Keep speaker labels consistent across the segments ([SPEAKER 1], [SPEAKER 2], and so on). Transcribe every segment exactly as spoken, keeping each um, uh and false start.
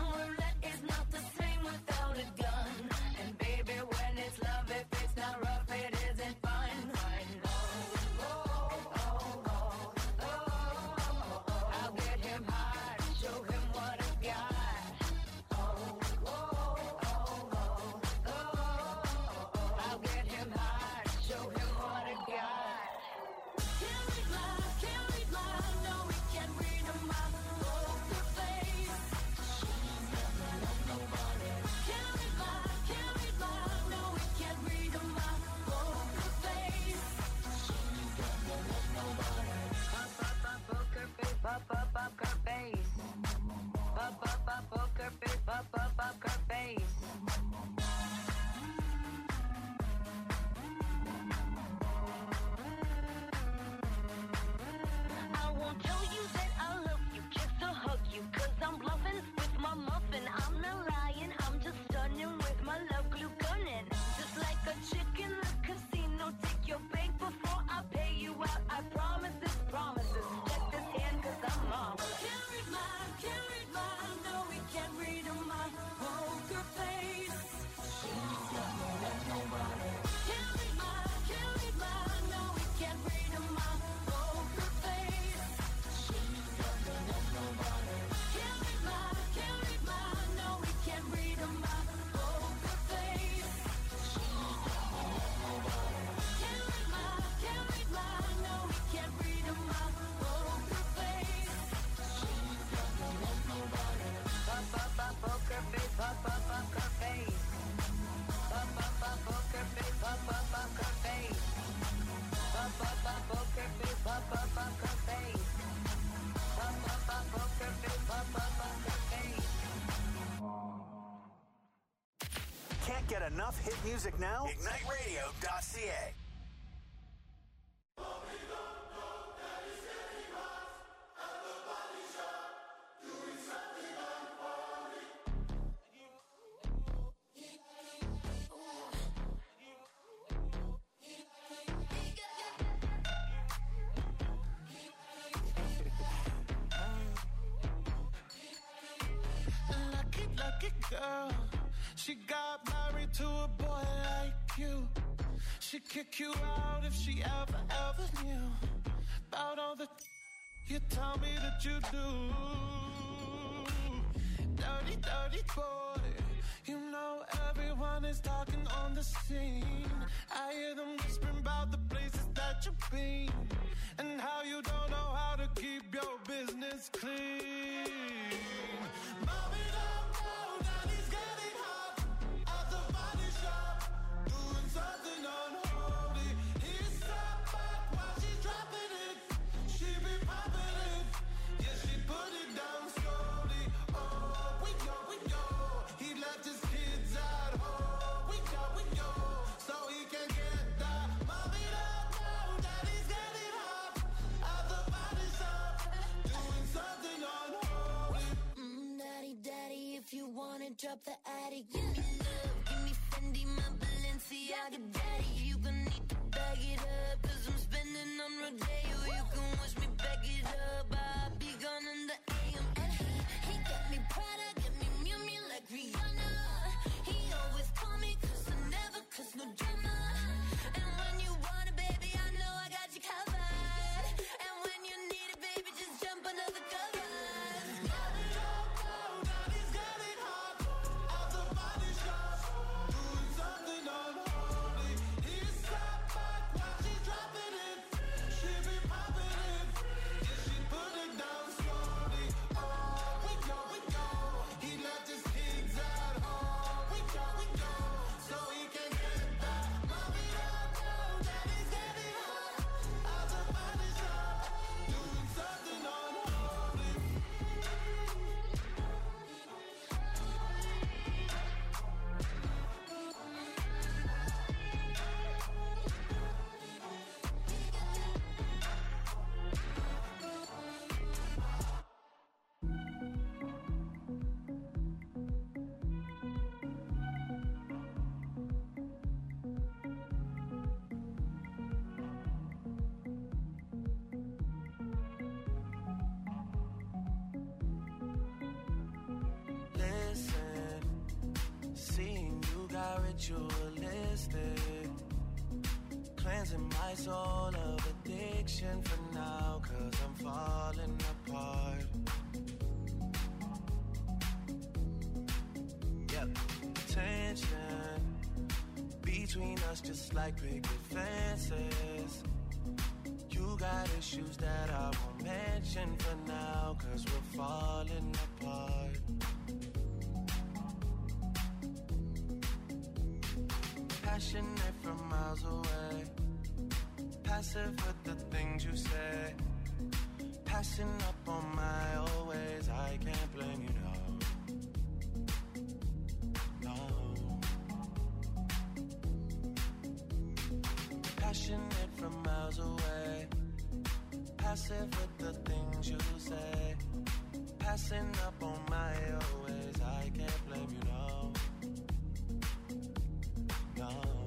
[SPEAKER 1] Russian roulette is not the same without a gun. And baby, when it's love, if it's not rough, it isn't fun. I know. Oh, oh, oh, oh, oh, oh. I'll get him high, show him what I got. Oh, oh, oh, oh, oh, oh. I'll get him high, show him what I got. Can't read my, can't read my, no, we can't read my poker face. She's never loved nobody. Can't read my, can't read my, no, we can't read my poker face. She's never loved nobody. Pop up up poker face, pop up up her face. Pop up up poker face, pop up up her face. I won't tell you that I love you, just to hug you, cause I'm bluffing with my muffin. I'm not lying, I'm just stunning with my love glue gunning. Just like a chick in the casino, take your bank before I pay you out. I promise this, promises. Check this hand cause I'm mom. Can't read my, can't read my, no we can't read my poker face. She's never loved nobody. Can't read my, can't read my, no we can't read my poker face. She's never loved nobody. Can't read my, can't read my, no we can't read my poker face. She's never loved nobody. Can't read my, can't read my, no we can't read my poker face. She's never loved nobody. Pop up up poker face, pop up up her face. Pop up up poker face, pop up up her face. Pop up up poker face, pop up up her face. Pop up up poker face, pop up up her face.
[SPEAKER 2] Can't get enough hit music now? ignite radio dot c a.
[SPEAKER 3] Lucky, lucky girl. She got married to a boy like you. She'd kick you out if she ever, ever knew about all the you tell me that you do. Dirty, dirty boy. You know everyone is talking on the scene. I hear them whispering about the places that you've been and how you don't know how to keep your business clean. Mommy don't know that he's getting hot at the body shop, doing something unholy. He's sat back while she's dropping it. She be popping it, yeah, she put it down slowly. Oh, we know, we know. He left his kids at home. We know, we know. So he can get that. Mommy don't know that he's getting hot at the body shop, doing something unholy.
[SPEAKER 1] Mm, daddy, daddy, if you wanna drop the attic, give me love, give me Fendi, my Balenciaga daddy. You gonna need to bag it up, cause I'm spending on Rodeo. You can wish me back it up, I'll be gone in the A M. And he, he got me Prada, got me Miu Miu like Rihanna. He always call me cause I never cause no drama. And when you want it, baby, I know I got you covered. And when you need it, baby, just jump under the covers.
[SPEAKER 3] Mommy don't know that he's getting hot at the body shop, doing something unholy. He's sat back while she's dropping it. She be popping it, yeah, she put it got ritualistic, cleansing my soul of addiction for now, cause I'm falling apart. Yep, tension between us just like picket fences. You got issues that I won't mention for now, cause we're falling apart. Passionate from miles away, passive with the things you say, passing up on my old ways. I can't blame you, no, no. Passionate from miles away, passive with the things you say, passing up on my old ways. I can't blame you, no, no.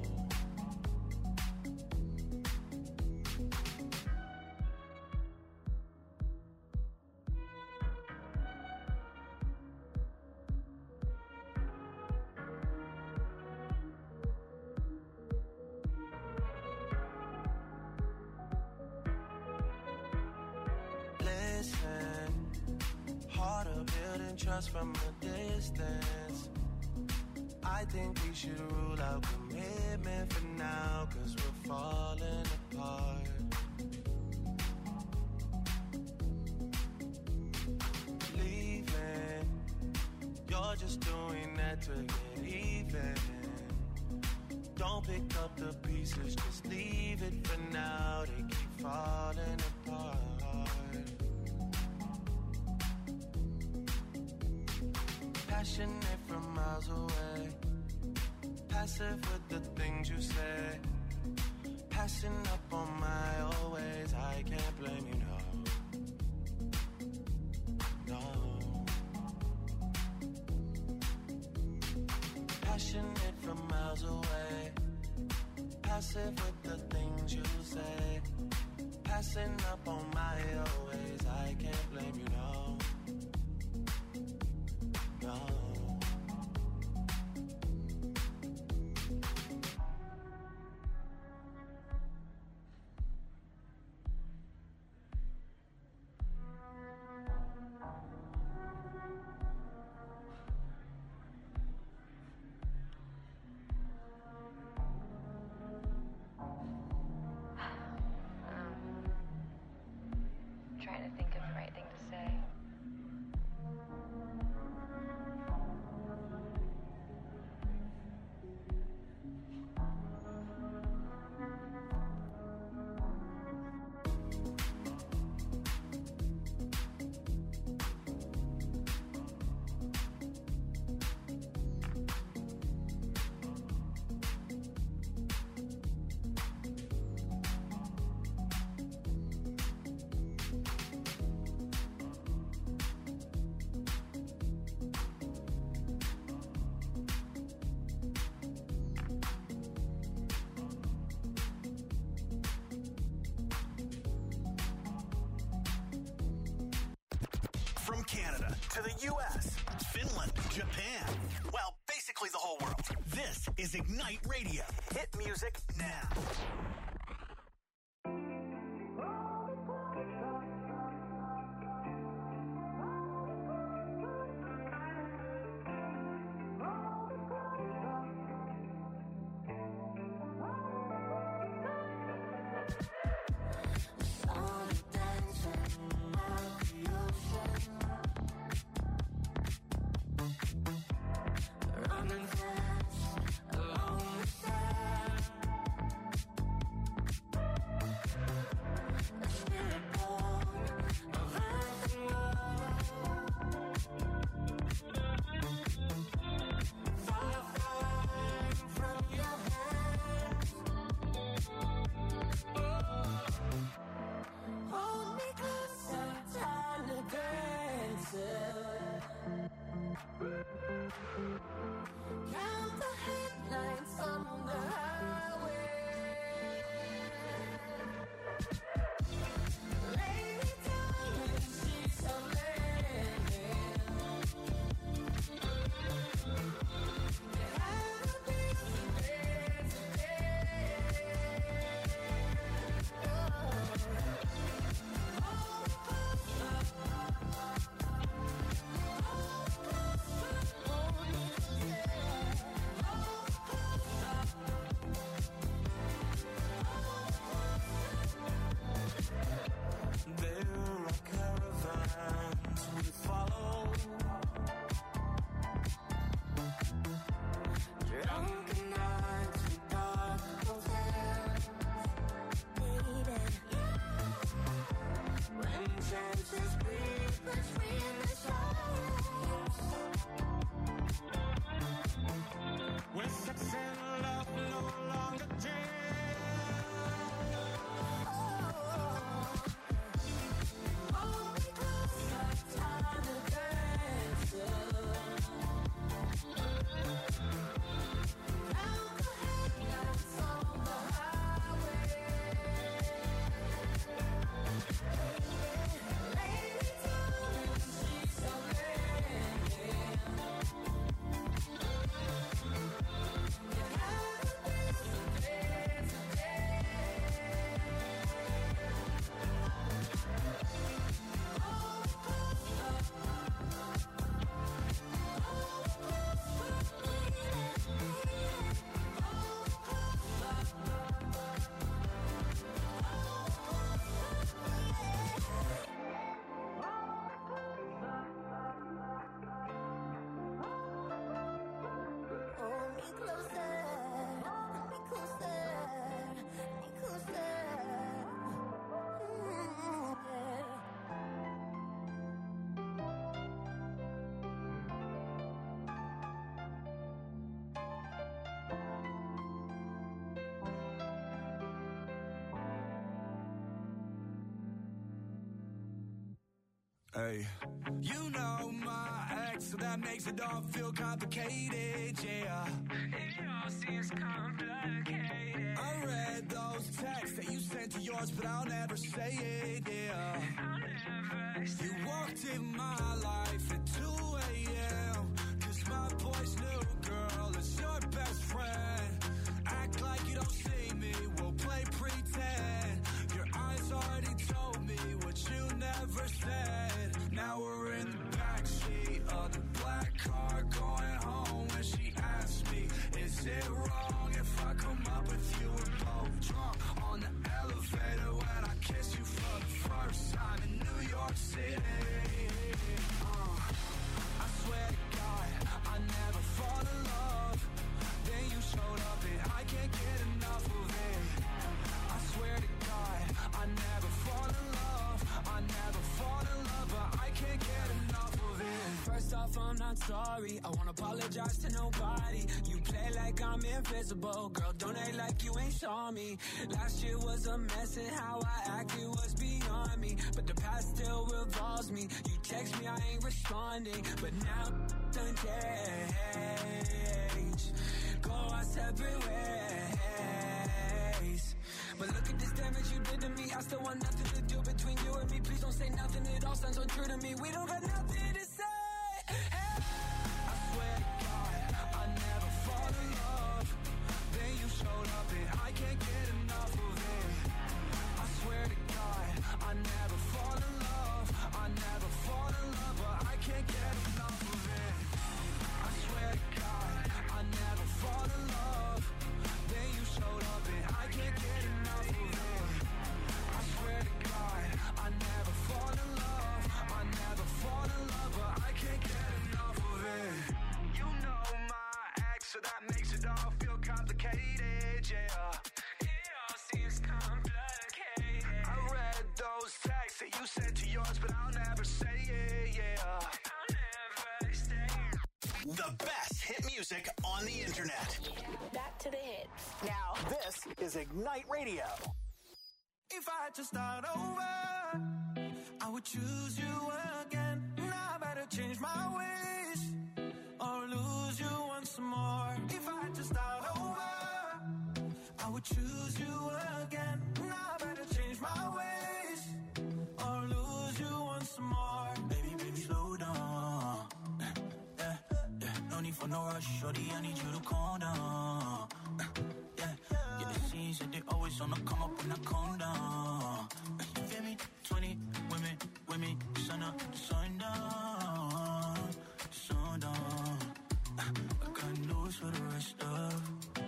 [SPEAKER 3] Trust from a distance. I think we should rule out commitment for now, cause we're falling apart. Leaving, you're just doing that to get even. Don't pick up the pieces, just leave it for now. They keep falling apart. Passionate from miles away, passive with the things you say, passing up on my old ways. I can't blame you, no, no. Passionate from miles away, passive with the things you say, passing up on my old ways. I can't blame you, no, no.
[SPEAKER 4] Trying to think of the right thing to say.
[SPEAKER 2] From Canada to the U S, Finland, Japan, well, basically the whole world. This is Ignite Radio. Hit music now.
[SPEAKER 3] Running fast along the sand. Hey, you know my ex, so that makes it all feel complicated, yeah. It all seems complicated. I read those texts that you sent to yours, but I'll never say it, yeah. I'll never say you walked in my life at two a.m. Cause my boy's new girl is your best friend. Act like you don't see me, we'll play pretend. Your eyes already told me what you never said. Now we're in the backseat of the black car going home. When she asked me, is it wrong if I come up with you and both drunk on the elevator when I kiss you for the first time in New York City? Uh, I swear to God, I never fall in love. Then you showed up and I can't get enough of it. I swear to God, I never fall in love. I never fall in love, but I can't get enough of it. First off, I'm not sorry. I won't apologize to nobody. You play like I'm invisible. Girl, don't act like you ain't saw me. Last year was a mess and how I acted was beyond me. But the past still revolves me. You text me, I ain't responding. But now done change. Go our separate ways. But look at this damage you did to me. I still want nothing to do between you and me. Please don't say nothing, it all sounds untrue to me. We don't got nothing to say. Hey. I swear to God, I never fall in love. Then you showed up and I can't get enough of it. I swear to God, I never fall in love. I never fall in love, but I can't get enough of it. I swear to God, I never fall in love. Then you showed up and I can't get enough of it. I swear to God, I never fall in love. I never fall in love, but I can't get enough of it. You know my ex, so that makes it all feel complicated, yeah. It all seems complicated. I read those texts that you sent to yours, but I'll never say it, yeah. I'll never say it.
[SPEAKER 2] The best hit music on the internet.
[SPEAKER 1] Back to the hits.
[SPEAKER 2] Now, this is Ignite Radio.
[SPEAKER 3] If I had to start over, I would choose you again. Now I better change my ways or lose you once more. If I had to start over, I would choose you again. Now I better change my ways or lose you once more. Baby, baby, slow down. Yeah, yeah, no need for no rush, shorty, I need you to calm down. Yeah, yeah, the scenes that they always on the come up when I calm down. You feel me? twenty women with me, sun up, sun down, sun down. I got news for the rest of,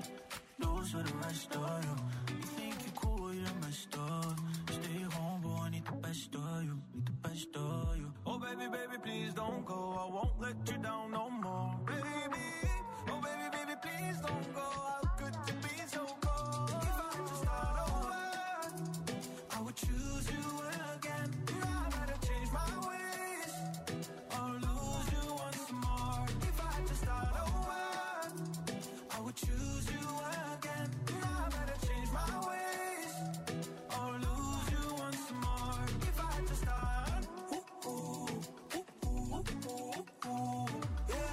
[SPEAKER 3] news for the rest of you. You think you cool, you're messed up. Stay home, boy, I need the best of you, need the best of you. Oh baby, baby, please don't go, I won't let you down no more. Baby, oh baby, baby, please don't go. How could you be so cold? If I had to start over, I would choose you again. Now I better change my ways or lose you once more. If I had to start over, I would choose you again. Now I better change my ways or lose you once more. If I had to start, ooh, ooh, ooh, ooh, ooh, ooh, yeah.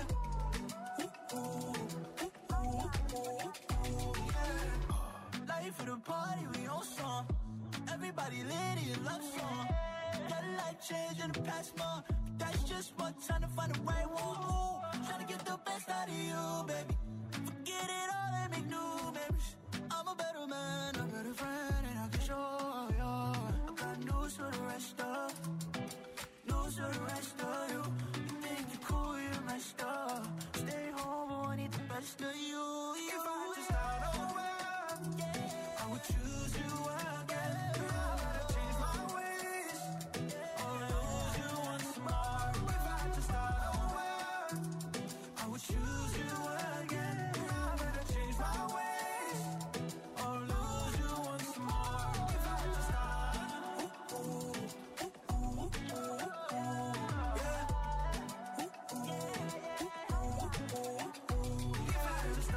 [SPEAKER 3] Ooh, ooh, ooh, ooh, ooh, yeah. Life of the party, we on song. Everybody lit in love song. Got a life change in the past month. That's just one time to find the right one. Ooh, trying to get the best out of you, baby. Forget it all and make new memories. I'm a better man, a better friend, and I can show you. I got news for the rest of, news for the rest of you. You think you're cool, you're messed up. Stay home, oh, I need the best of you. you. If I had to start over, yeah, I would choose you again. Now I gotta change my ways or lose you once more. If I had to start over, I would choose you again. Now I better change my ways or lose you once more. If I had to start, ooh, ooh, ooh, ooh, ooh, ooh, yeah. Ooh, ooh, ooh, ooh, ooh, ooh. If I had to start.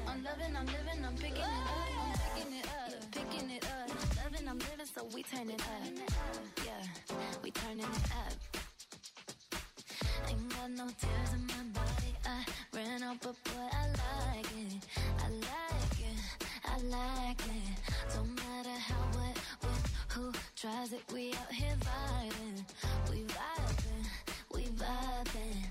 [SPEAKER 1] I'm loving, I'm living, I'm picking it up. I'm picking it up, yeah, picking it up. Loving, I'm living, so we turn it up. Yeah, we turning it up. Ain't got no tears in my body. I ran out, but boy, I like it. I like it. I like it. Don't matter how, what, when, who tries it. We out here vibing. We vibing. We vibing.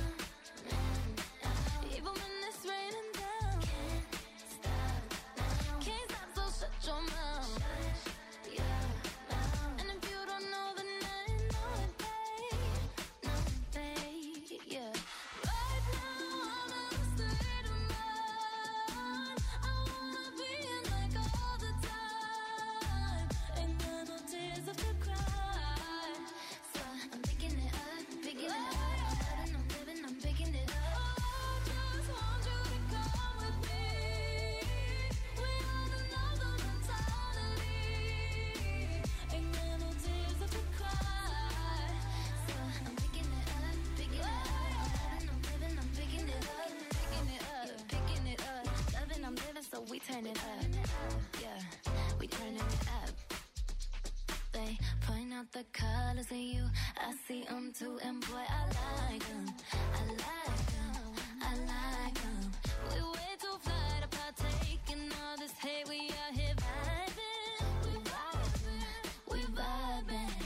[SPEAKER 1] Even when it's raining down. Can't stop now. Can't stop, so shut your mouth. Shut your mouth. And if you don't know, then I know it, babe. Know it, babe. Yeah. Right now, I'm in a state of mind. I wanna be in like all the time. Ain't got no tears left to cry. So I'm picking it up, picking it up. I'm loving, I'm living, I'm picking it up. Just want you to come with me. We on another mentality. Ain't got no tears left to cry. So I'm picking it up, picking it up. I'm loving, I'm living, I'm picking it up, picking it up, picking it up. Loving, I'm living, so we turn it up. Yeah, we turning it up. They point out the colors in you. I see them too, and boy, I like them. I like them. I like them. We way too fly to partake in all this hate. We out here vibing. We vibing. We vibing.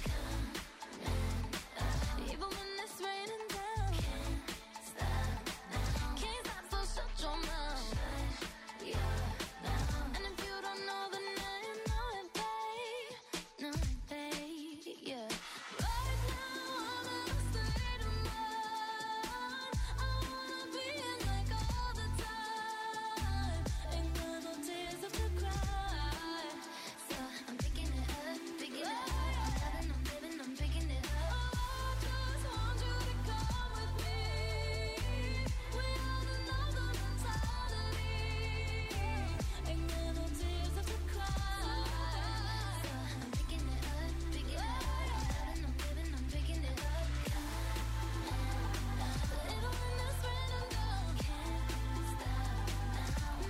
[SPEAKER 1] Even when it's raining down. Can't stop now. Can't stop, so shut your mouth. Shut your mouth. And if you don't know, then now you know it, babe. Know it, babe. Yeah. Right now, I'm in a state of mind. I wanna be in like all the time. Ain't got no tears left to cry. So I'm picking it up, picking it up. I'm loving, I'm living, I'm picking it up. Just want you to come with me. We on another mentality. Ain't got no tears left to cry. So I'm picking it up, picking it up. I'm loving, I'm living, I'm picking it up. Even when it's raining down. Can't stop now.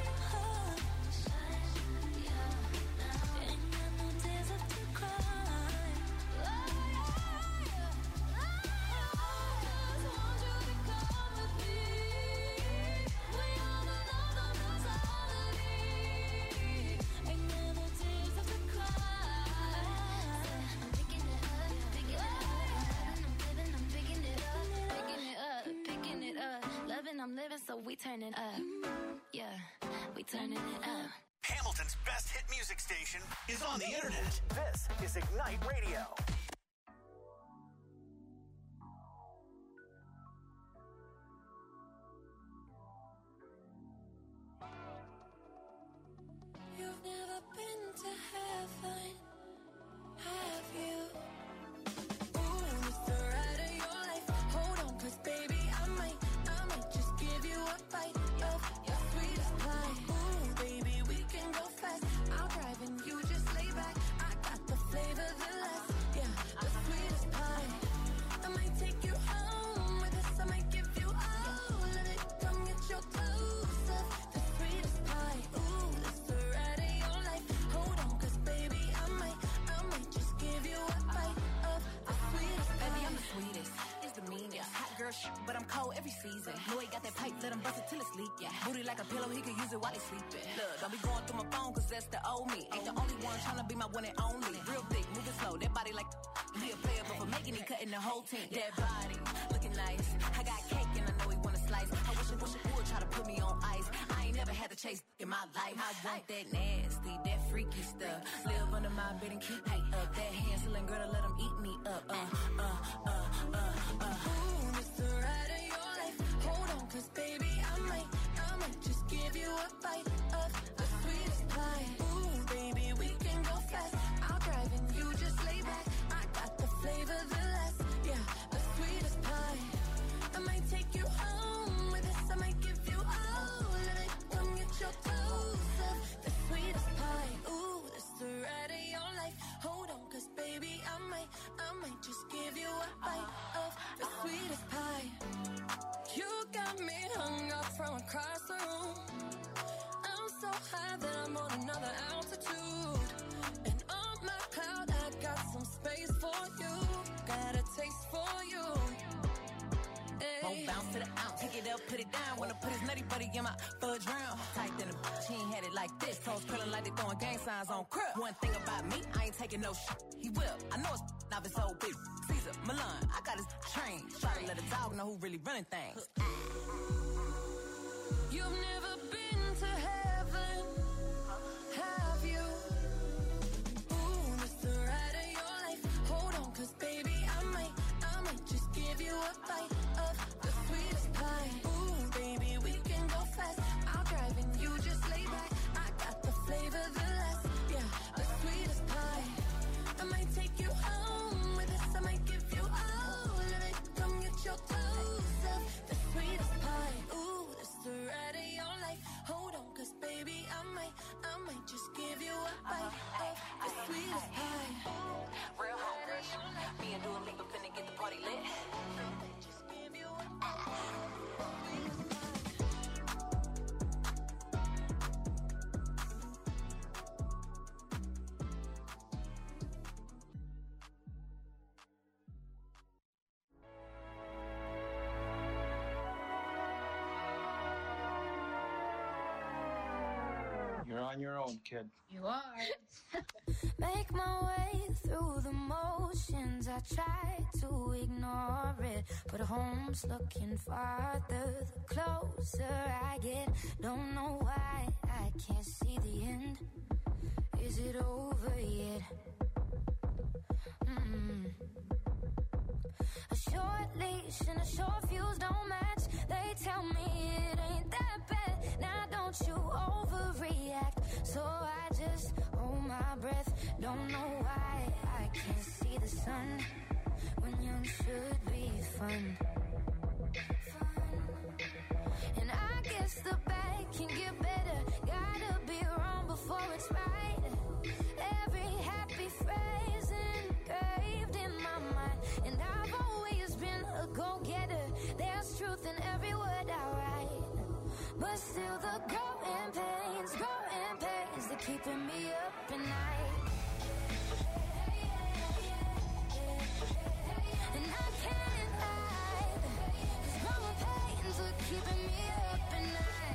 [SPEAKER 1] Shut your mouth. Ain't got no tears left to cry. Just want you to come with me. We on another mentality. Ain't got no tears left to cry. I'm picking it up, picking it up. I'm living, I'm picking it up, picking it up, picking it up. Loving, I'm living, so we turn it up. Yeah, we turning it up.
[SPEAKER 2] Hamilton's best hit music station is on the internet. This is Ignite Radio.
[SPEAKER 1] You've never been to heaven, have you? Ooh, it's the ride of your life. Hold on, 'cause baby, I might, I might just give you a bite of your sweetest pie. Ooh, baby, we can go fast. I'll drive and you just lay back. I got the flavor, the last, yeah, the sweetest pie. I might take you home with us. I might give you all of it. Come get your clothes up, the sweetest pie. Ooh, it's the ride of your life. Hold on, 'cause baby, I might, I might just give you a bite of the sweetest pie.
[SPEAKER 5] Baby, I'm the sweetest. It's the meanest. Hot girl shit, but I'm cold every season. Know he got that pipe, let him bust it till it's leak. Yeah. Booty like a pillow, he could use it while he's sleeping. Look, don't be going through my phone, 'cause that's the old me. Ain't the only one tryna be my one and only. Real thick, moving slow, that body like he a player, but for making it, cutting the whole team. That body, looking nice. I got cake and I know he wanna slice. I wish I wish I would try to put me on ice. I ain't never had to chase in my life. I want that nasty, that freaky stuff. Live under my bed and keep me up. That Hansel girl to let him eat me up. Uh, uh, uh, uh, uh.
[SPEAKER 1] Ooh, it's the ride of your life. Hold on, 'cause baby, I might, I might just give you a bite of the sweetest pie. Ooh, baby, we can go fast. I'll drive and you just lay back. I got the flavor, the last, yeah, the sweetest pie. I might take you home with us. I might give you all of it. Come get your clothes up, the sweetest pie. Ooh, it's the ride of your life. Hold on, 'cause baby, I might, I might just give you a bite of the sweetest pie. You got me hung up from across the room.
[SPEAKER 5] so high that I'm on another altitude. And on my cloud, I got some space for you. Got a taste for you. Won't bounce to the ounce, pick it up, put it down. Wanna put his nutty buddy in my fudge round. Tight than a bitch, he ain't had it like this. Toes curling like they throwing gang signs on crib. One thing about me, I ain't taking no shit. He will, I know it's not his old bitch. Caesar, Milan, I got his train. Try to let a dog know who really running things. You've never been to heaven, have you? Ooh, this the ride of your life. Hold on, cause baby, I might, I might just give you a bite of the sweetest pie. Ooh, baby, we can go fast. I'll drive and you just lay back. I got the flavor, the last, yeah, the sweetest pie. I might take you home with us. I might give you all of it. Come get your toes up, the sweetest pie. Ooh, this the ride of your life. Hold on, cause baby, I might, I might just give you a bite of the sweetest pie. Real hungry. Me and Dua Lipa finna get the party lit. Just give you a
[SPEAKER 6] You're on your own, kid.
[SPEAKER 7] You are.
[SPEAKER 1] Make my way through the motions. I try to ignore it, but home's looking farther the closer I get. Don't know why I can't see the end. Is it over yet? Mm. A short leash and a short fuse don't match. They tell me it ain't that bad. Now don't you overreact. So I just hold my breath. Don't know why I can't see the sun when young should be fun. Fun. And I guess the bad can get better. Gotta be wrong before it's right. Every happy phrase engraved in my mind. And I've always been a go-getter. There's truth in every word I write. But still the growing pains, growing pains, they're keeping me up at night. And I can't hide, 'cause growing pains are keeping me up at night.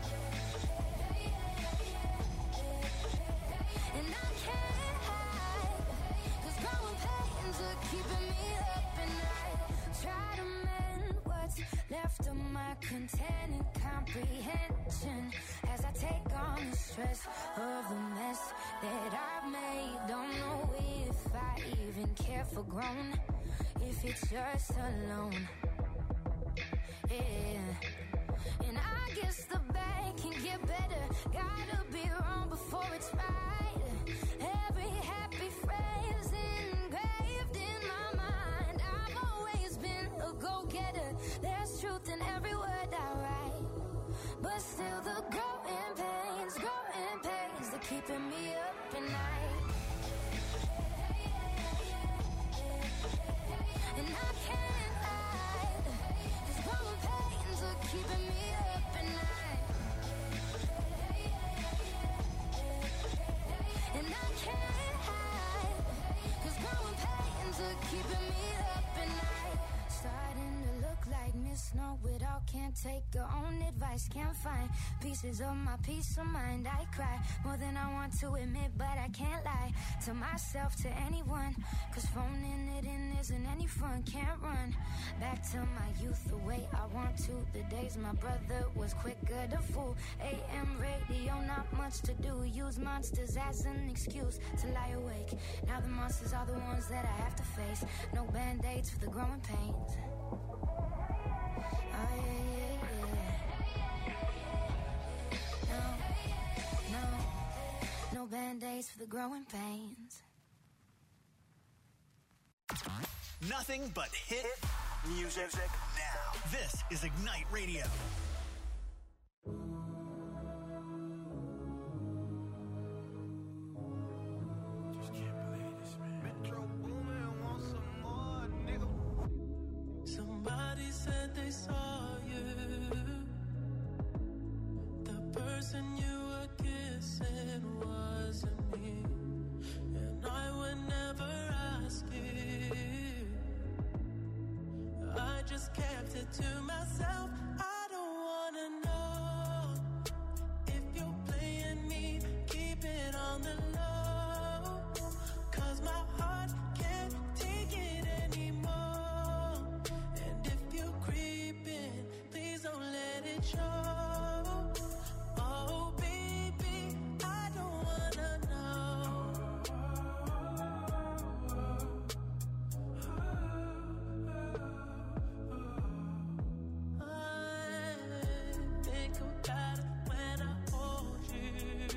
[SPEAKER 1] And I can't hide, 'cause growing pains are keeping me up at night. Try to mend what's left of my containing comprehension as I take on the stress of the mess that I've made. Don't know if I even care for grown, if it's just alone. Yeah. And I guess the bad can get better. Gotta be wrong before it's right. Every happy phrase engraved in my mind. I've always been a go-getter. There's truth in every word I write. But still the growing pains, growing pains, they're keeping me up at night. And I can't hide, 'cause growing pains are keeping me up at night. And I can't hide, 'cause growing pains are keeping me up at night. Starting to look like Miss Know-It-All. Can't take her own advice. Can't find pieces of my peace of mind. I cry more than I want to admit, but I can't lie to myself, to anyone, 'cause phoning it in isn't any fun. Can't run back to my youth the way I want to. The days my brother was quicker to fool. A M radio, not much to do. Use monsters as an excuse to lie awake. Now the monsters are the ones that I have to face. No band-aids for the growing pains. Oh yeah, yeah, yeah. No, no, no band-aids for the growing pains.
[SPEAKER 2] Nothing but hit music now. This is Ignite Radio.
[SPEAKER 3] Just can't believe this, man. Metro Boomin wants some more, nigga. Somebody said they saw you. The person you were kept it to myself. I don't wanna know if you're playing me. Keep it on the low, 'cause my heart can't take it anymore. And if you creeping, please don't let it show. Oh baby, I don't wanna know. I think about it when I hold you.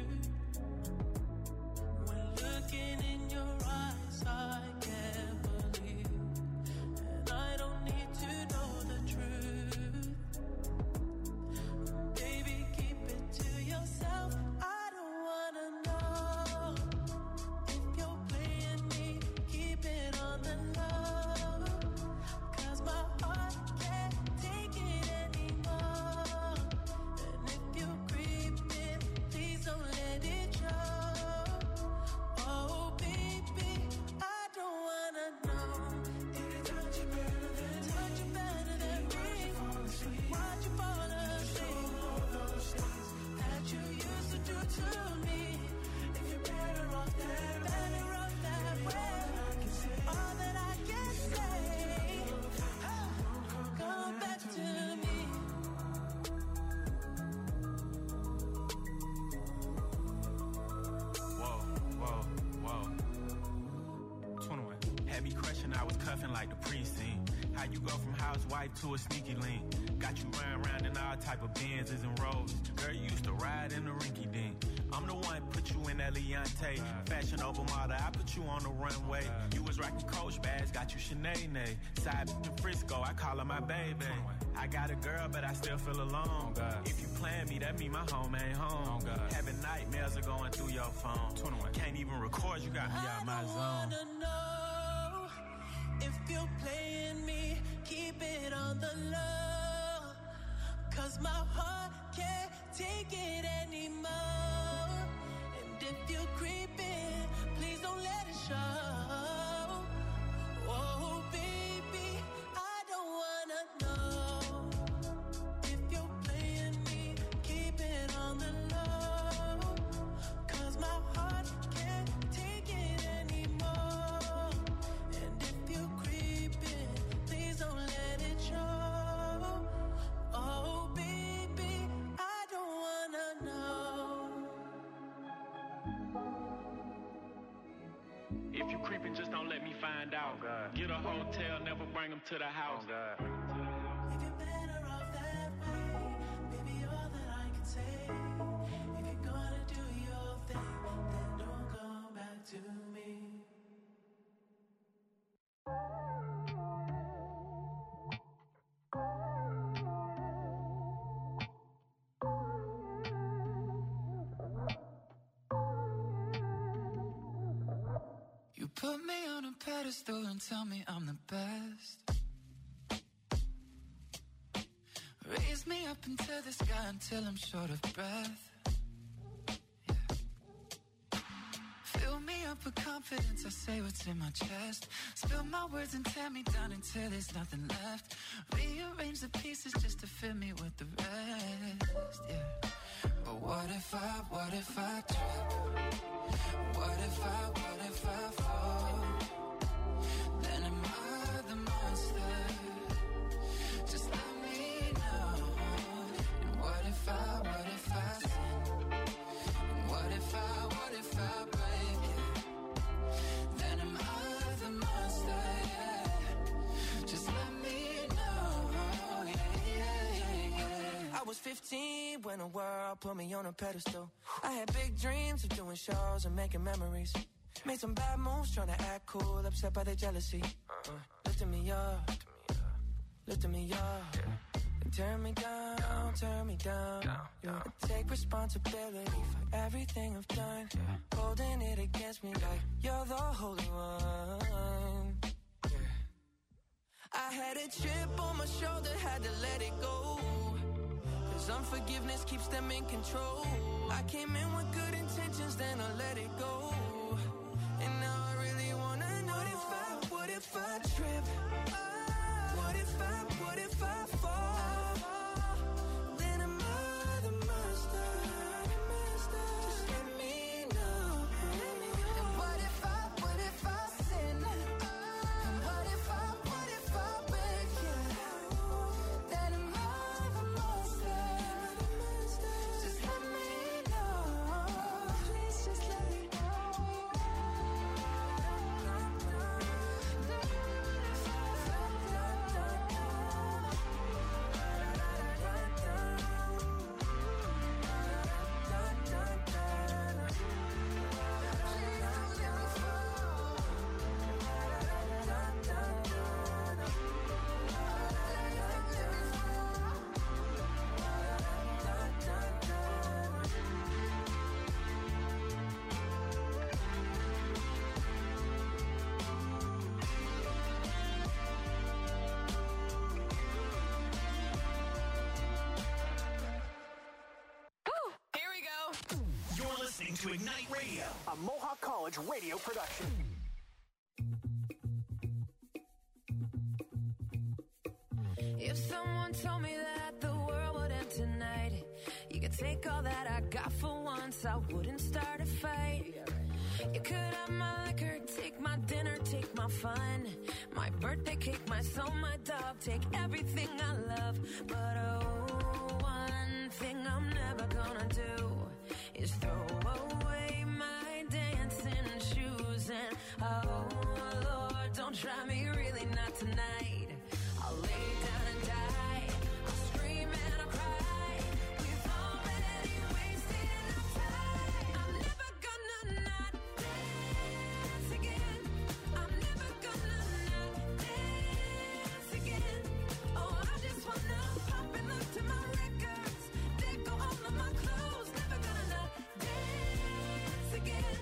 [SPEAKER 3] When looking in your eyes, I can't believe. And I don't need to know the truth. Baby, keep it to yourself. I don't wanna know if you're playing me. Keep it on the low, 'cause my heart can't take it anymore. And if you creeping, please don't let it show. Oh baby, I don't wanna know. Did it touch you better than touch you better than me? Why'd you fall asleep? All those things that you used to do to me. If you're better off that, better off that way. All that I can say, come back to me.
[SPEAKER 7] Whoa, whoa, whoa. twenty-one. Had me crushing, I was cuffing like the precinct. How you go from housewife to a sneaky link? Got you riding around in all type of Benzes and Rolls. Girl, you used to ride in the rinky dink. I'm the one put you in that Leontay. Fashion over model, I put you on the runway. You was rocking Coach bags, got you Sinead. Side in Frisco, I call her my baby. I got a girl, but I still feel alone. If you plan me, that mean my home ain't home. Having nightmares are going through your phone. Can't even record, you got me out my
[SPEAKER 3] I
[SPEAKER 7] zone.
[SPEAKER 3] wanna know if you're playing me. Keep it on the low, 'cause my heart can't take it anymore. And if you're creeping, please don't let it show. Oh baby, I don't wanna know if you're playing me. Keep it on the low, 'cause my heart can't take it anymore. And if you're creeping, please don't let it show. Oh baby, I don't wanna know.
[SPEAKER 7] If you creeping, just don't let me find out. Get a hotel, never bring them to the house.
[SPEAKER 3] If you're better off that way, baby, all that I can say. If you're gonna do your thing, then don't come back to me.
[SPEAKER 8] You put me on a pedestal and tell me I'm the best. Raise me up into the sky until I'm short of breath. Yeah. Fill me up with confidence, I say what's in my chest. Spill my words and tear me down until there's nothing left. Rearrange the pieces just to fill me with the rest. Yeah. But what if I, what if I trip? What if I, what if I fall? Then am I the monster? Just let me know. And what if I, what if I sin? And what if I, what if I break it? Then am I the monster? Yeah. Just let me know. Yeah, yeah, yeah, yeah.
[SPEAKER 3] I was fifteen when the world put me on a pedestal. I had big dreams of doing shows and making memories. Made some bad moves trying to act cool, upset by the jealousy. Uh, lifting me up, lifting me up. And turn me down, turn me down. Yeah. I take responsibility for everything I've done. Holding it against me like you're the holy one. I had a chip on my shoulder, had to let it go. Cause unforgiveness keeps them in control. I came in with good intentions, then I let it go. And now I really wanna know, what if I, what if I trip? Oh, what if I, what if
[SPEAKER 2] to Ignite Radio,
[SPEAKER 9] a Mohawk College radio production.
[SPEAKER 5] If someone told me that the world would end tonight, you could take all that I got for once, I wouldn't start a fight. You could have my liquor, take my dinner, take my fun, my birthday cake, my soul, my dog, take everything I love. But oh, one thing I'm never gonna do is throw away my dancing shoes. And oh Lord, don't try me, really not tonight. I'll lay down and die, I'll scream and I'll cry. We've already wasted enough time. I'm never gonna not dance again. I'm never gonna not dance again. Oh, I just wanna pop and look to my records. They go all of my clothes. Never gonna not dance again.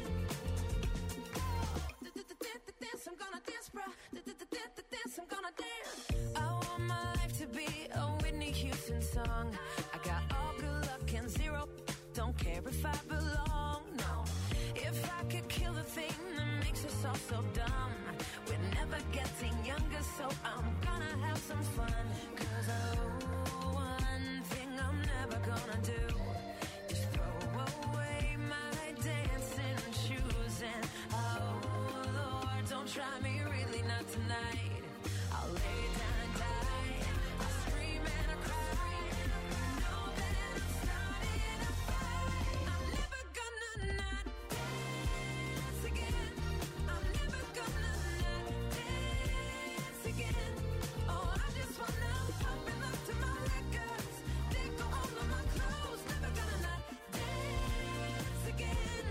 [SPEAKER 5] Dance, I'm gonna dance, bruh. Dance, I'm gonna dance. I want my life to be a Whitney Houston song. I got all good luck and zero. Don't care if I belong, no. If I could kill the thing that makes us all so dumb, we're never getting younger, so I'm gonna have some fun. Cause oh, one thing I'm never gonna do is throw away my dancing shoes. And oh Lord, don't try me, really not tonight. I'll lay down and die, I'll scream and I'll cry. Know that I'm starting a fight. I'm never gonna not dance again. I'm never gonna not dance again. Oh, I just wanna pop and look to my records. They go all of my clothes. Never gonna not dance again.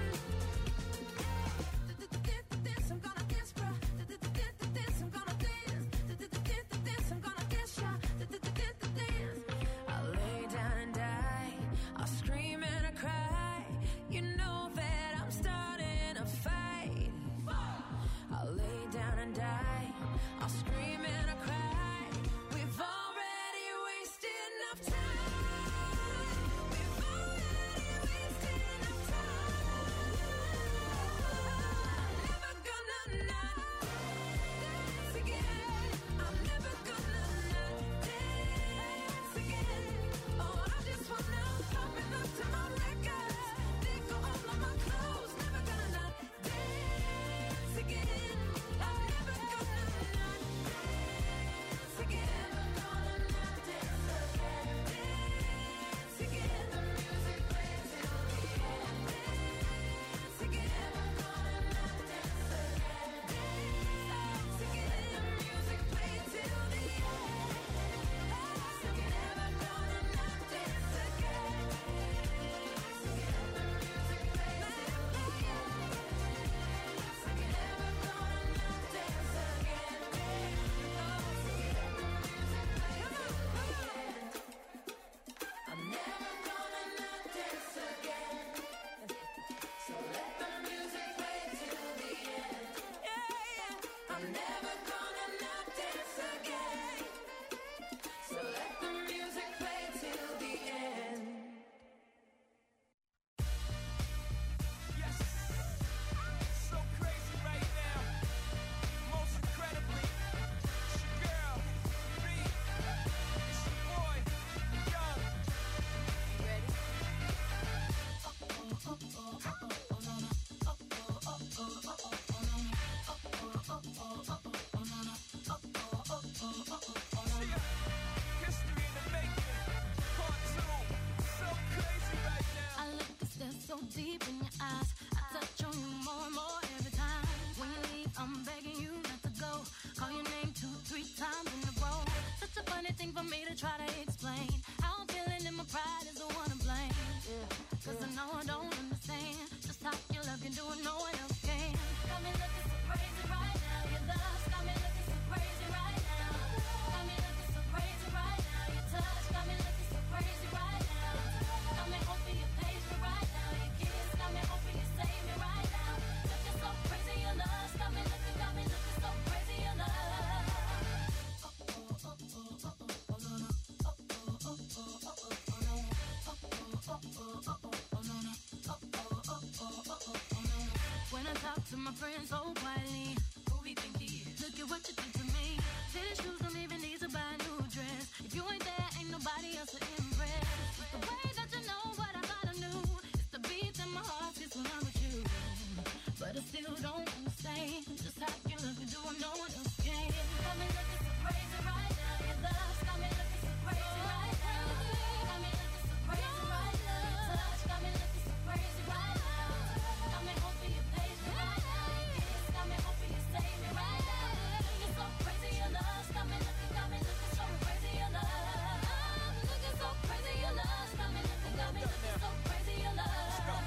[SPEAKER 5] Dance, I'm gonna dance, bruh. Dance, I'm gonna dance. Dance, I'm gonna dance, yeah. Dance. I'll lay down and die, I'll scream and I cry. You know that I'm starting a fight. I'll lay down and die, I'll scream and I cry. We've already wasted enough time. We've already wasted enough time. I'm never gonna not dance again. I'm never gonna not dance again. Oh, I just wanna pop and look to my records. They go all of my clothes. Never gonna not dance again. I'm never gonna not dance again. Never gonna not dance again. Dance again. The music plays till the end. Dance again. Never gonna not dance again. Dance again. The music plays till the end. Dance again. Never gonna not dance again. Dance again. The music plays till the end. Dance again. Never gonna not dance again. Dance again. The music plays till the end. I'm never gonna not dance again. So let the music play till the end. Yeah, I'm never gonna not dance again. So let the music play till the end.
[SPEAKER 3] Yes, so crazy right now. Most incredibly, it's your girl, B. It's your boy, Young.
[SPEAKER 5] Ready?
[SPEAKER 3] History in the making. Part two. So crazy right now.
[SPEAKER 1] I look to stare so deep in your eyes. I touch on you more and more every time. When you leave, I'm begging you not to go. Call your name two, three times in a row. Such a funny thing for me to try to explain. How I'm feeling and my pride is the one to blame. Cause I know I don't understand just how your love can do it, no one else can. Got me looking so crazy right now. Your love's got me looking so crazy right now. Got me looking so crazy right now. Your touch got me looking so crazy right now. Got me hoping you page me right now. Your kiss got me hoping you save me right now. Looking so crazy, your love's got me looking, got me looking so crazy, your love. Oh, oh, oh, oh, oh, oh, oh, oh, oh, oh, oh.
[SPEAKER 5] talk to my friends so quietly. Who we think he is? Look at what you did to me. Tennis shoes don't even need to buy a new dress. If you ain't there, ain't nobody else to impress. It's the way that you know what I thought I knew. It's the beat in my heart just when I'm with you. But I still don't understand just how you look and do I know what else can. Got me looking so crazy right now. Your love got me looking so crazy right now. Got me looking so crazy right now. Your touch got me looking so crazy right now. Got me hoping you page me right now. Your kiss got me hoping you save me right now. Looking so crazy your love got me looking, got me looking so crazy your love. Looking so crazy your love got me looking, got me looking so crazy your love.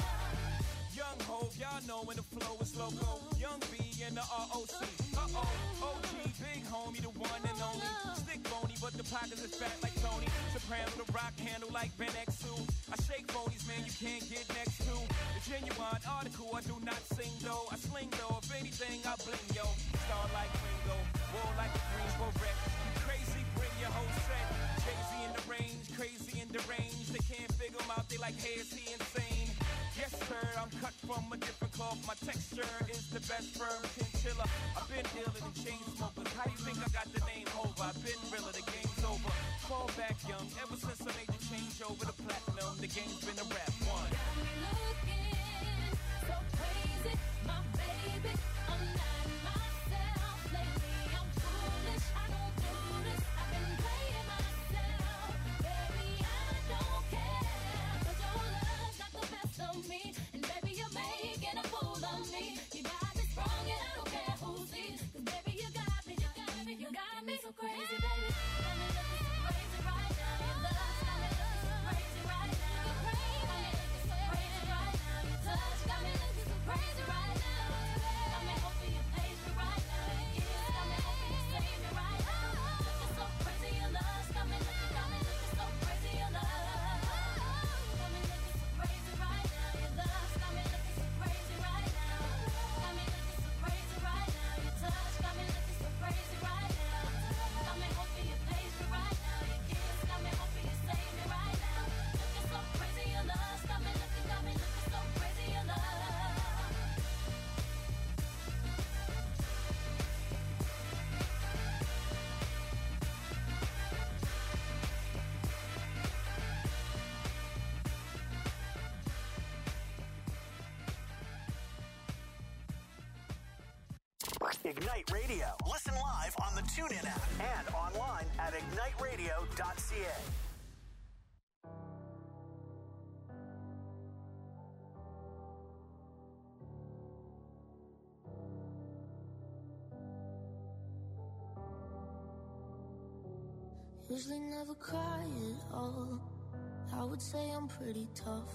[SPEAKER 7] Young Hov, y'all know when the flow is loco. Young B and the R O C. Uh-oh, O G, big homie, the one and only. Stick bony, but the pockets is fat like Tony. Soprano, the rock handle like Ben X two. I shake phonies, man, you can't get next to. The genuine article, I do not sing though. I sling though, if anything, I bling, yo. Star like Ringo, war like a Greensboro wreck. You crazy, bring your whole set. Crazy in the range, crazy in the range. They can't figure him out, they like, hey, is he insane? Yes, sir, I'm cut from a different cloth. My texture is the best firm chinchilla. I've been dealing in chain smokers. How you think I got the name over? I've been realer, the game's over. Fall back young, ever since I made the change over to platinum, the game's been a rap one.
[SPEAKER 5] Got me looking so crazy, my baby. I'm not myself lately. I'm foolish, I don't do this. I've been playing myself, baby. I don't care, 'cause your love's got the best of me, and baby you're making a fool of me. You got me strong and I don't care who sees, 'cause baby you got me, you got me, you got me so crazy, baby. Got me looking so crazy right now. Your love got me looking so crazy right now. Got me looking so crazy right now. Your touch got me looking so crazy right now. Got me hoping you page me right now. Your kiss got me hoping you save me right now. Looking so crazy, your love got me looking, got me looking so crazy, your love. Got me looking so crazy right now. Your love got me looking so crazy right now. Got me looking so crazy right now. Your touch got me looking so crazy right now. Got me hoping you page me right now. Your kiss got me hoping you save me right now. Looking so crazy, your love got me looking, got me looking so crazy, your love.
[SPEAKER 2] Ignite Radio. Listen live on the TuneIn app and online at ignite radio dot c a.
[SPEAKER 10] Usually never cry at all. I would say I'm pretty tough,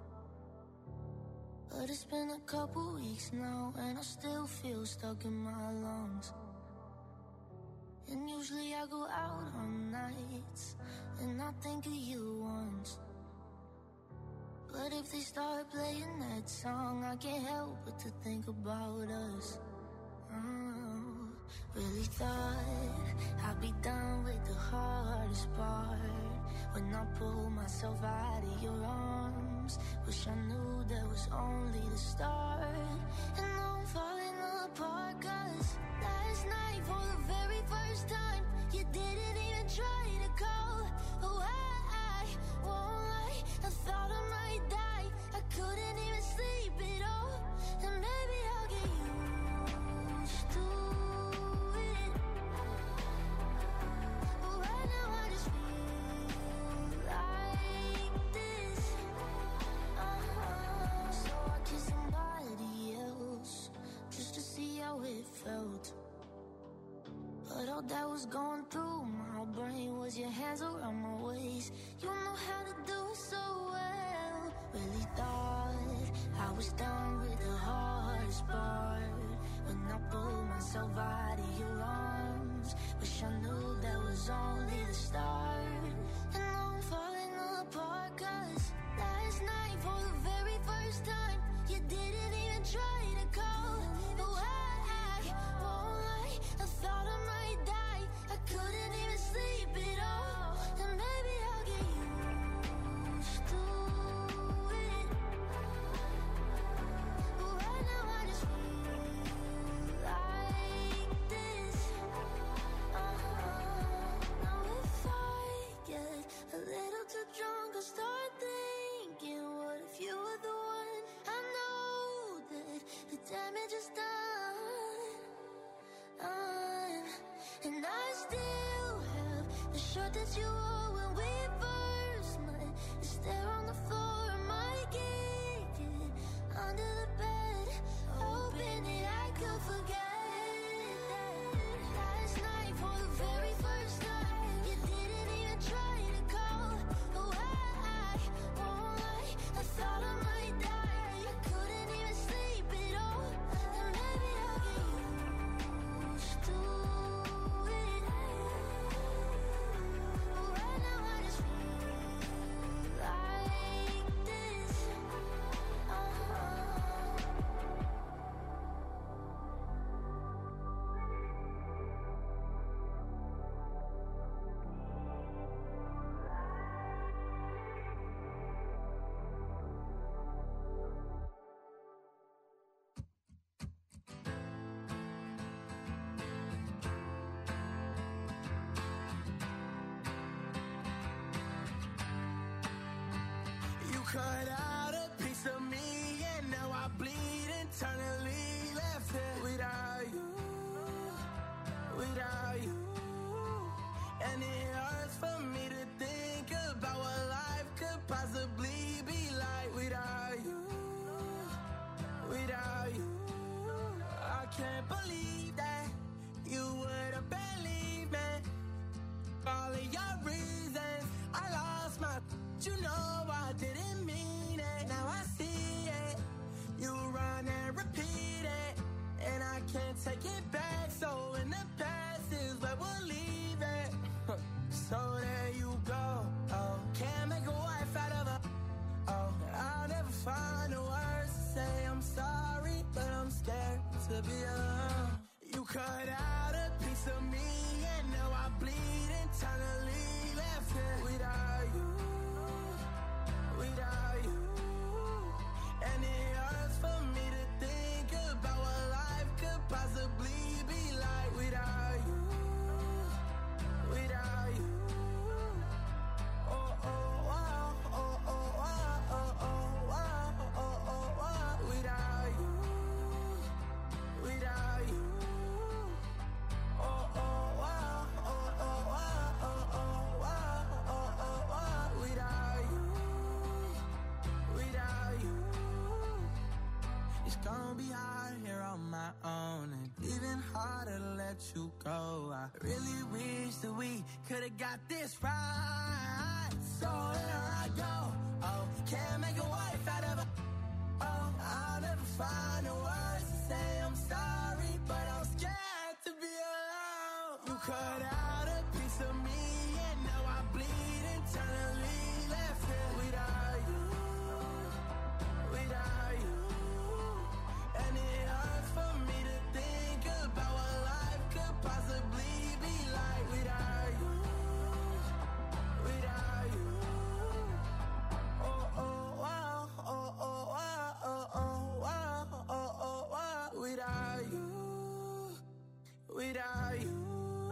[SPEAKER 10] but it's been a couple weeks now and I still feel stuck in my lungs. And usually I go out on nights and I think of you once, but if they start playing that song I can't help but to think about us. Oh, really thought I'd be done with the hardest part when I pulled myself out of your arms. Wish I knew that was only the start. And now I'm falling apart, 'cause last night for the very first time you didn't even try to call. Oh, I, I won't lie, I thought I might die. I couldn't even sleep at all. And maybe I'll get used to it, but right now I just feel like this. Uh-huh. So I kissed somebody else just to see how it felt, but all that was going through my brain was your hands around my waist. You know how to do it so well. Really thought I was done with the hardest part when I pulled myself out of your arms. Wish I knew that was only the start. And now I'm falling apart, 'cause last night for the very first time you didn't even try to call. Oh, I, I won't lie, I thought I might die. I couldn't even sleep at all. And maybe I'll get used to it, but right now I just feel And I still have the shirt that you wore when we first met. It's there on the floor of my kitchen, under the bed, hoping that I could forget that last night for the very first time. You didn't even try to call. Oh, I, I won't lie, I thought I might die. I couldn't even sleep at all. And maybe I'll get used to it. But right now I just feel like this. Uh-huh.
[SPEAKER 3] You cut out a piece of me, and now I bleed internally. Left it without you, without you. And it hurts for me to think about what life could possibly be like without you, without you. I can't believe that you would have believed me. All of your reasons, I lost my. You know I didn't mean it. Now I see it. You run and repeat it, and I can't take it back. So in the past is where we'll leave it. So there you go. Oh, can't make a wife out of her. Oh, I'll never find the words to say I'm sorry, but I'm scared to be alone. You cut out a piece of me, and now I bleed internally. Left it without you, without you. And it hurts for me to think about what life could possibly be like without you, without you. Oh, oh, wow, oh, oh, wow, oh, oh, wow, oh, oh, wow, without you, without you. Oh, oh, wow, oh, oh, wow, oh, oh, wow, oh, oh, wow, without you, without you. It's gonna be hard here on my own, and even harder to let you go. I really wish that we could've got this right. So here I go. Oh, can't make a wife out of her. Oh, I'll never find the words to say I'm sorry, but I'm scared to be alone. You cut out a piece of me, and now I bleed internally. Left it without you, without you. And it hurts for me to think about what life could possibly be like without you, without you. Oh, oh, wow, oh, oh, wow, oh, oh, wow, oh, oh, wow, without you, without you.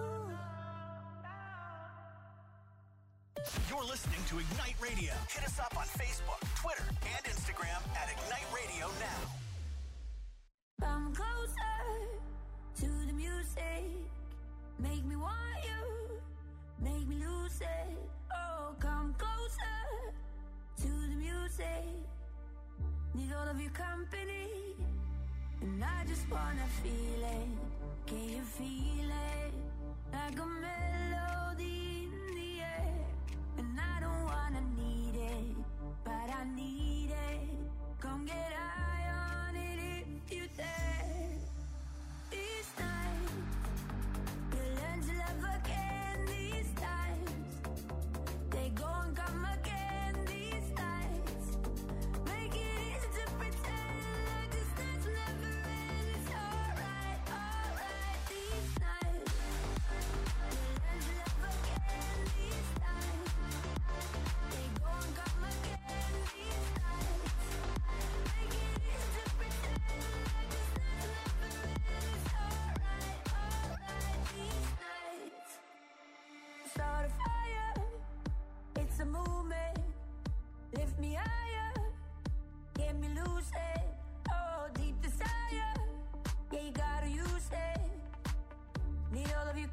[SPEAKER 2] You're listening to Ignite Radio. Hit us up on Facebook, Twitter, and Instagram at Ignite Radio now.
[SPEAKER 10] Come closer to the music. Make me want you. Make me lose it. Oh, come closer to the music. Need all of your company. And I just wanna feel it. Can you feel it? Like a melody in the air. And I don't wanna need it, but I need it. Come get high on it if you dare. These nights, you learn to love again. These times, they go and come again. These nights, make it easy to pretend like this night's never end. It's alright, alright. These nights, you learn to love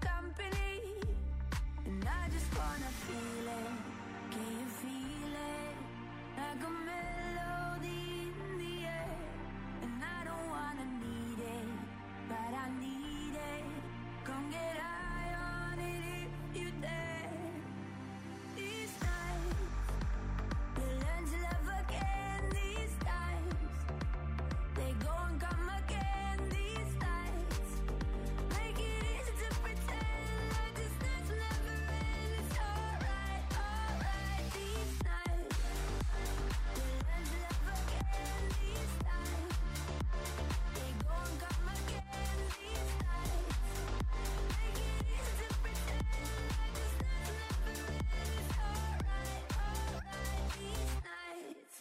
[SPEAKER 10] company, and I just wanna feel it. Can you feel it? Like a melody in the air, and I don't wanna need it, but I need it. Come get high on it if you dare. These nights, you learn to love again. These times, they go and come again. These nights, make it easy to pretend like this night's never end. It's alright, alright. These nights, you learn to love again. These times, they go and come again. These nights, make it easy to pretend like this night's never end. It's alright, alright. These nights.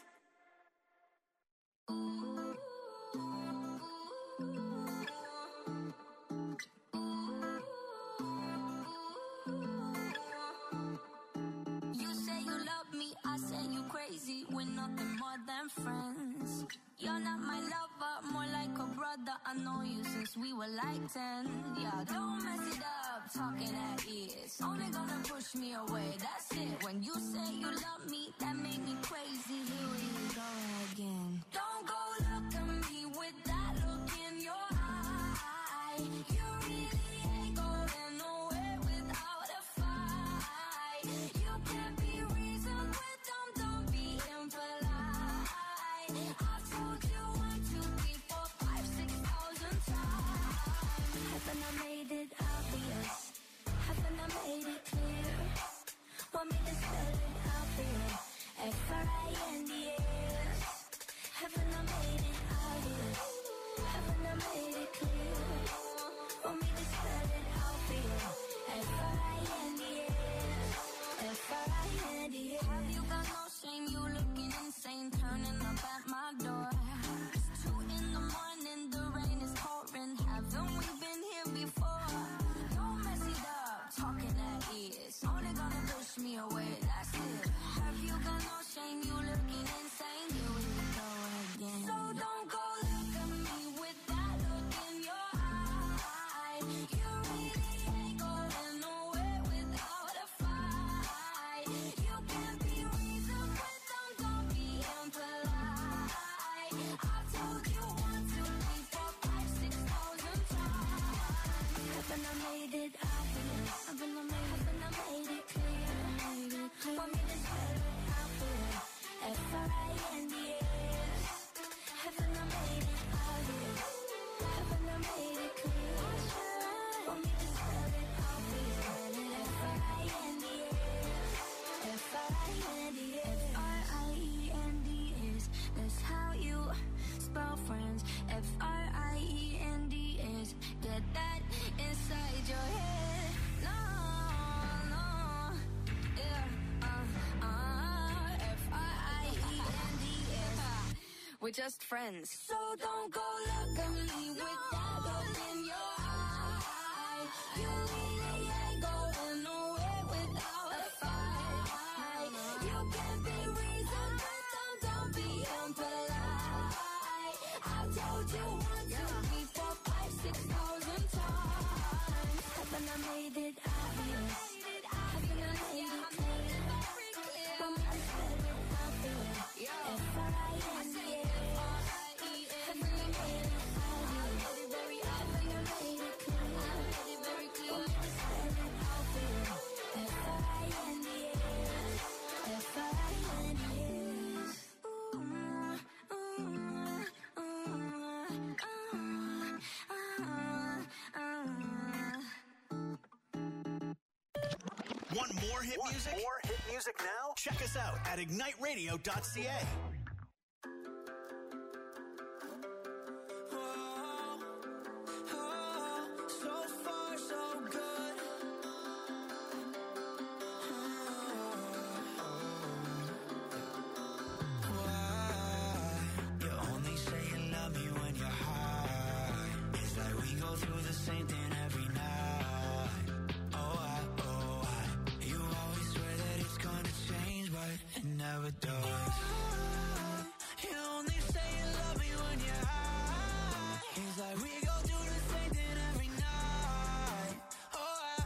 [SPEAKER 10] You say you love me, I say you crazy. We're nothing more than friends. You're not my lover, more like a brother. I know you since we were like ten. Yeah, don't mess it up, talking at ears. Only gonna push me away, that's it. When you say you love me, that make me crazy. Here we go again. Don't go look at me with that look in your eye. You really ain't going nowhere without a fight. You can't be reasoned with them, don't be impolite. I've told you one, two, three, four, five, six thousand times. Haven't I made it obvious? Haven't I made it clear? Want me to spell it out for you? F R I N D S. Haven't I made it obvious? Haven't I made it clear? Want me to spell it out for you? F R I N D S. F R I N D S. Have you got no shame? You looking insane, turning up at my door. It's two in the morning, the rain is pouring. Haven't we been here before? Don't mess it up, talking at ears. Only gonna push me away, that's it. Have you got no shame? You looking insane, here we go again. So don't go look at me with that look in your eye. You really ain't going nowhere without a fight. You can't be reasoned with them, don't be impolite. I've told you one, two, three, four, five, six thousand times. Haven't I made it obvious? Haven't I made, haven't I made it clear? Want me to spell it out for you? F R I N D S. Haven't I made it obvious? Haven't I made it clear? Want me to spell it out for you? F R I N D S. F R I N D S. F R I E N D S. That's how you spell friends. F R I E N D S. Get that inside your head. No, no, yeah, uh, uh, F R I E N D S. We're just friends. So don't go look at me with that look in your eye. You really ain't going nowhere without a fight. You can't be reasoned with them, don't be impolite. I've told you one, two, three, four, five, six thousand times. Haven't I made it obvious? Haven't I made it clear? Want me to spell it out for you? F R I N D S. Haven't I made it obvious? Haven't I made it clear? Want me to spell it out for you? F R I N D S. F R I N D S. Ooh, ooh, ooh, uh, uh, uh.
[SPEAKER 2] Want more hit
[SPEAKER 9] Want
[SPEAKER 2] music?
[SPEAKER 9] more hit music now?
[SPEAKER 2] Check us out at ignite radio dot c a.
[SPEAKER 3] So far, so good. Why? You only say you love me when you're high. It's like we go through the same thing every night. Oh, I, oh, I. You always swear that it's gonna change, but it never does. You only say you love me when you're high. It's like we go through the same thing every night. Oh, I,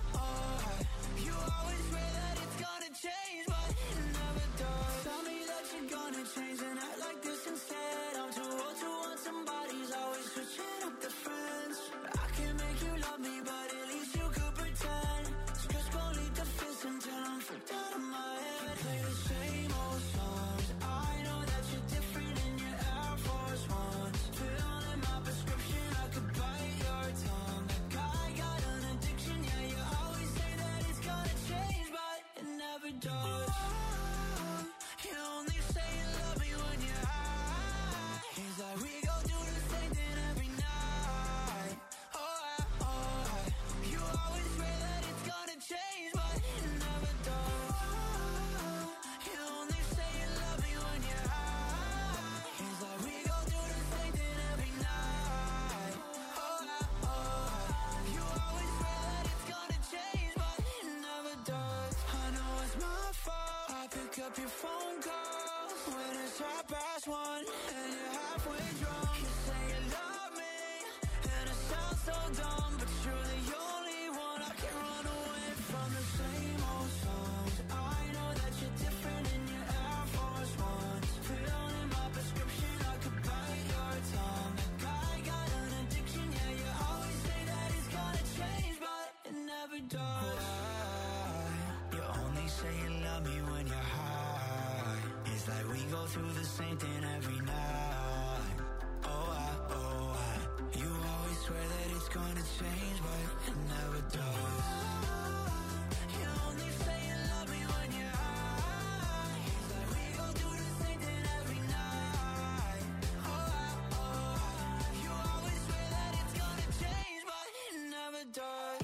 [SPEAKER 3] up your phone call when it's half past one and you're halfway drunk. You say you love me, and it sounds so dumb, but you're the only one I can run away from. The same old songs. I know that you're different in your Air Force Ones. Filling my prescription, I could bite your tongue. Like I got an addiction, yeah, you always say that it's gonna change, but it never does. Why? You only say you love me when you're high. It's like we go through the same thing every night. Oh, I, oh, I. You always swear that it's gonna change, but it never does. You only say you love me when you're high. It's like we go through the same thing every night. Oh, I, oh, I. You always swear that it's gonna change, but it never does.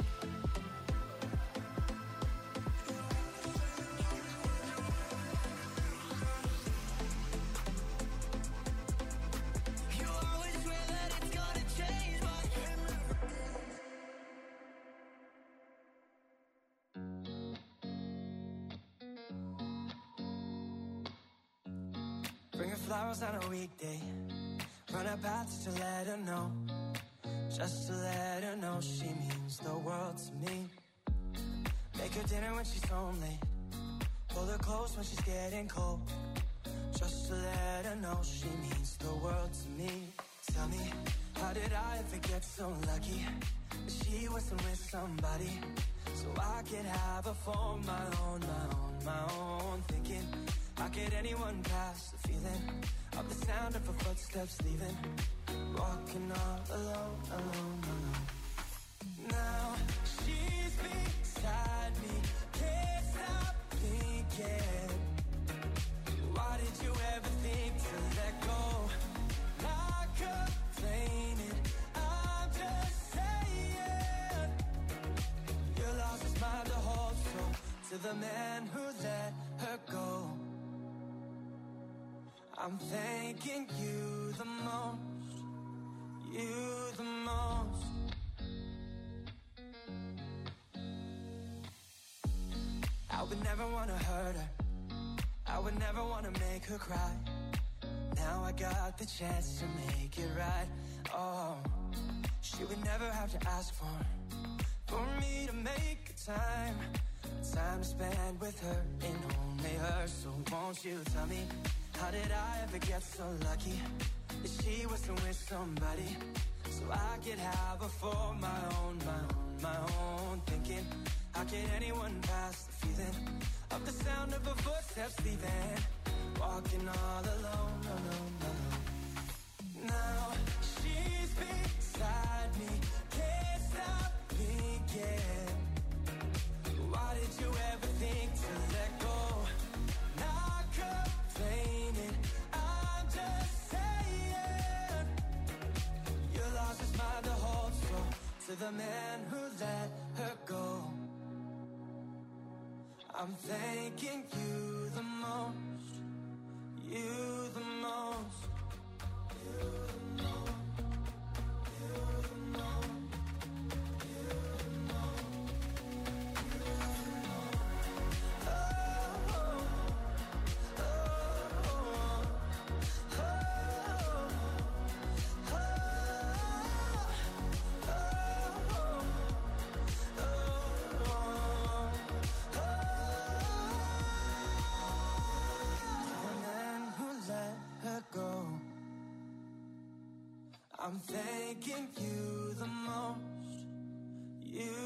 [SPEAKER 3] You always swear that it's gonna change, but it never does. Bring her flowers on a weekday. Run her paths to let her know. Just to let her know she means the world to me. Make her dinner when she's home late. Pull her close when she's getting cold. Just to let her know she means the world to me. Tell me, how did I ever get so lucky that she wasn't with somebody, so I could have her for my own, my own, my own. Thinking, how could anyone pass the feeling of the sound of her footsteps leaving? Walking all alone, alone, alone. Now she's beside me, can't stop thinking. Why did you ever think to let go? Not complaining, I'm just saying. You lost his mind to hold, so to the man who let her go, I'm thanking you the most, you the most. I would never want to hurt her, I would never want to make her cry. Now I got the chance to make it right. Oh, she would never have to ask for For me to make a time Time to spend with her and only her. So won't you tell me, how did I ever get so lucky that she wasn't with somebody, so I could have her for my own, my own, my own. Thinking, how could anyone pass the feeling of the sound of her footsteps leaving? Walking all alone, alone, alone. Now she's beside me, can't stop thinking. Why did you ever think to let go? Not complaining, I'm just saying. You lost his mind to hold, so to the man who let her go, I'm thanking you the most, you the most, you the most, you the most, you the most, you the most. Oh, oh, oh, oh, oh, oh, I'm thanking you the most, you